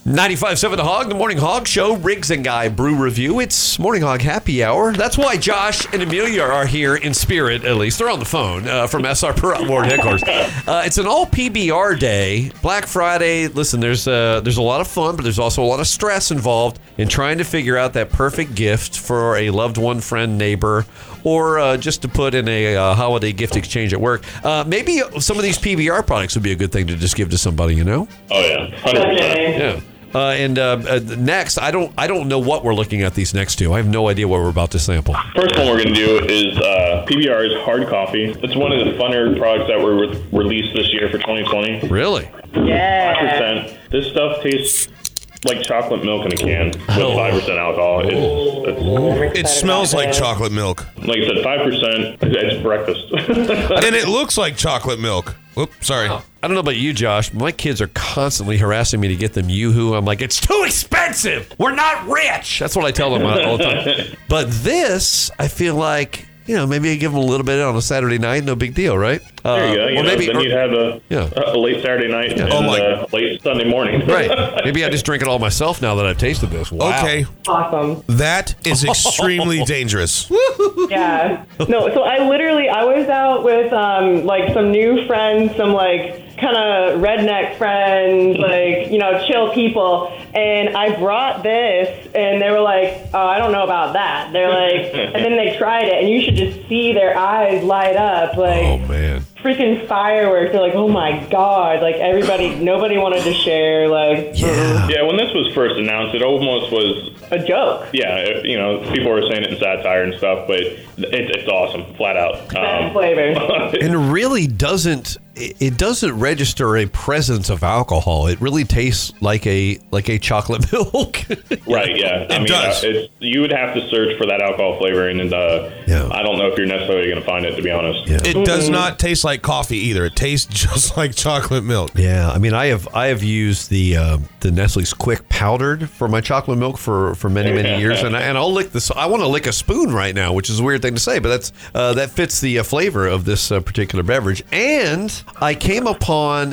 95.7 The Hog, the Morning Hog Show, Riggs and Guy Brew Review. It's Morning Hog Happy Hour. That's why Josh and Amelia are here in spirit, at least. They're on the phone from SR Per Ward headquarters. It's an all PBR day, Black Friday. Listen, there's a lot of fun, but there's also a lot of stress involved in trying to figure out that perfect gift for a loved one, friend, neighbor, or just to put in a holiday gift exchange at work. Maybe some of these PBR products would be a good thing to just give to somebody, you know? Oh, yeah. 100%. Yeah. Next, I don't know what we're looking at these next two. I have no idea what we're about to sample. First one we're going to do is PBR's Hard Coffee. It's one of the funner products that were released this year for 2020. Really? Yeah. 5%. This stuff tastes like chocolate milk in a can with 5% alcohol. It smells like chocolate milk. Like I said, 5%. It's breakfast. And it looks like chocolate milk. Oops, sorry. I don't know about you, Josh. My kids are constantly harassing me to get them Yoo-Hoo. I'm like, it's too expensive. We're not rich. That's what I tell them all the time. But this, I feel like, maybe I give them a little bit on a Saturday night. No big deal, right? There you go. Then you'd have a late Saturday night and late Sunday morning. Right. Maybe I just drink it all myself now that I've tasted this. Wow. Okay. Awesome. That is extremely dangerous. Yeah. No, so I was out with some new friends, some kind of redneck friends, chill people, and I brought this, and they were like, oh, I don't know about that. They're like, and then they tried it, and you should just see their eyes light up, oh man, freaking fireworks. They're like, oh my god, nobody wanted to share, Yeah, when this was first announced, it almost was a joke. Yeah, people were saying it in satire and stuff, but it's awesome, flat out. Best flavor. And it really doesn't register a presence of alcohol. It really tastes like a chocolate milk. Right, yeah. It does. You would have to search for that alcohol flavor, and I don't know if you're necessarily going to find it, to be honest. Yeah. It does not taste like coffee either. It tastes just like chocolate milk. Yeah, I mean, I have used the Nestle's Quick powdered for my chocolate milk for many years, and I'll lick this. I want to lick a spoon right now, which is a weird thing to say, but that fits the flavor of this particular beverage. And I came upon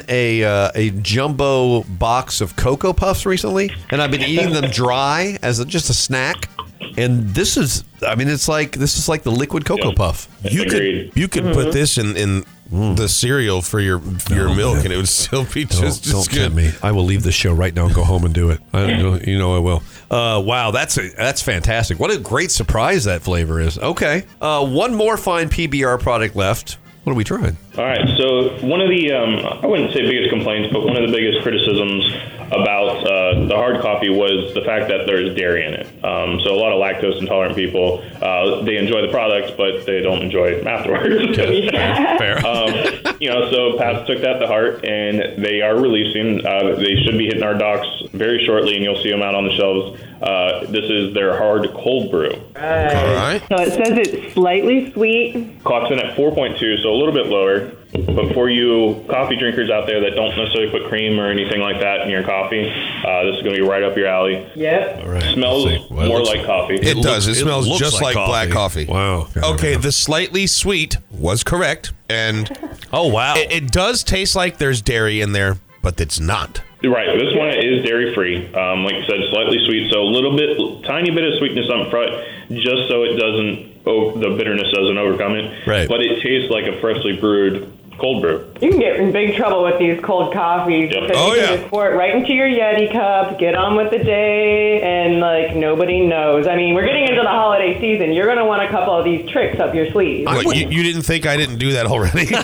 a jumbo box of Cocoa Puffs recently, and I've been eating them dry as just a snack. And this is like the liquid Cocoa Puff. You could put this in the cereal for your milk, and it would still be just don't good. tempt me. I will leave the show right now and go home and do it. I will. Wow, that's fantastic. What a great surprise that flavor is. Okay, one more fine PBR product left. What are we trying? All right, so one of the, I wouldn't say biggest complaints, but one of the biggest criticisms about the hard coffee was the fact that there's dairy in it. So a lot of lactose intolerant people, they enjoy the product, but they don't enjoy it afterwards. Fair. So Pabst took that to heart, and they are releasing, they should be hitting our docks very shortly, and you'll see them out on the shelves. This is their hard cold brew. All right. So it says it's slightly sweet. Clocks in at 4.2, so a little bit lower. But for you coffee drinkers out there that don't necessarily put cream or anything like that in your coffee, this is going to be right up your alley. Yep. All right. Smells more like coffee. It does. It smells just like black coffee. Wow. Okay, the slightly sweet was correct, and oh wow, it does taste like there's dairy in there, but it's not. Right. This one is dairy-free. Like you said, slightly sweet, so a tiny bit of sweetness up front, just so it doesn't, the bitterness doesn't overcome it. Right. But it tastes like a freshly brewed cold brew. You can get in big trouble with these cold coffees. Yep. Because you can just pour it right into your Yeti cup, get on with the day, and nobody knows. I mean, we're getting into the holiday season. You're going to want a couple of these tricks up your sleeve. What, you didn't think I didn't do that already?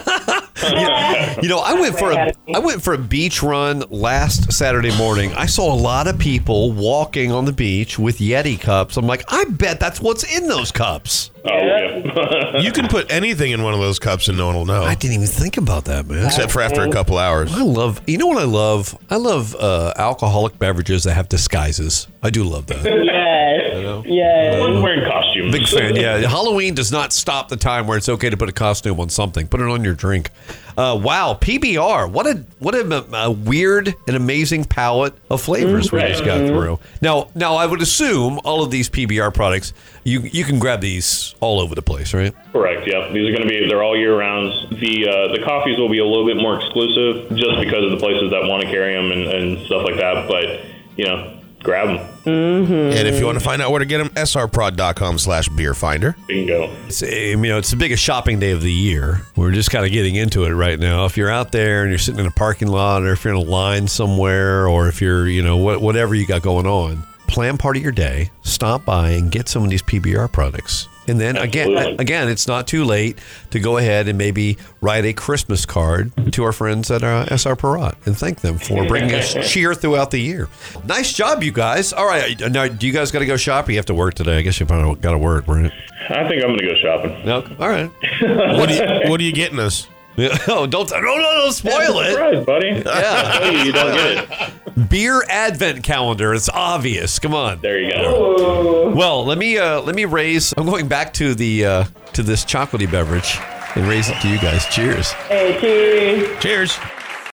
I went for a beach run last Saturday morning. I saw a lot of people walking on the beach with Yeti cups. I'm like, I bet that's what's in those cups. Oh, yeah. You can put anything in one of those cups and no one will know. I didn't even think about that, man. Except for after a couple hours. You know what I love? I love alcoholic beverages that have disguises. I do love that. Yes. Yes. I'm wearing costumes. Big fan, yeah. Halloween does not stop the time where it's okay to put a costume on something. Put it on your drink. Wow, PBR. What a weird and amazing palette of flavors we just got through. Now I would assume all of these PBR products, you can grab these all over the place, right? Correct. Yeah, these are going to be. They're all year rounds. The coffees will be a little bit more exclusive, just because of the places that want to carry them and stuff like that. But grab them. And if you want to find out where to get them, srprod.com/beerfinder. Bingo. It's the biggest shopping day of the year. We're just kind of getting into it right now. If you're out there and you're sitting in a parking lot, or if you're in a line somewhere, or if you're, whatever you got going on, plan part of your day, stop by and get some of these PBR products. And then again, it's not too late to go ahead and maybe write a Christmas card to our friends at SR Perot and thank them for bringing us cheer throughout the year. Nice job, you guys. All right. Now, do you guys got to go shopping? You have to work today. I guess you probably got to work, right? I think I'm going to go shopping. No. All right. What are you getting us? Oh, don't spoil it. Surprise, buddy. Yeah. I'll tell you don't get it. Beer advent calendar. It's obvious. Come on. There you go. Well, let me raise. I'm going back to the to this chocolatey beverage and raise it to you guys. Cheers. Hey, cheers. Cheers.